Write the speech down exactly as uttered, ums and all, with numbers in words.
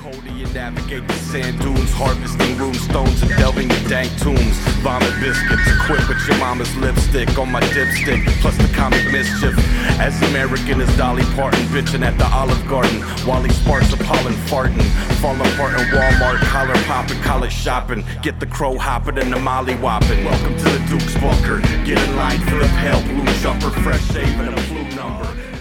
Cody and navigate the sand dunes, harvesting rune stones and delving in dank tombs. Vomit biscuits, equipped with your mama's lipstick on my dipstick, plus the comic mischief. As American as Dolly Parton, bitching at the Olive Garden. Wally Sparks of pollen farting, fall apart in Walmart, collar popping, college shopping. Get the crow hopping and the molly whopping. Welcome to the Duke's bunker. Get in line for the pale blue jumper, fresh shave and a blue number.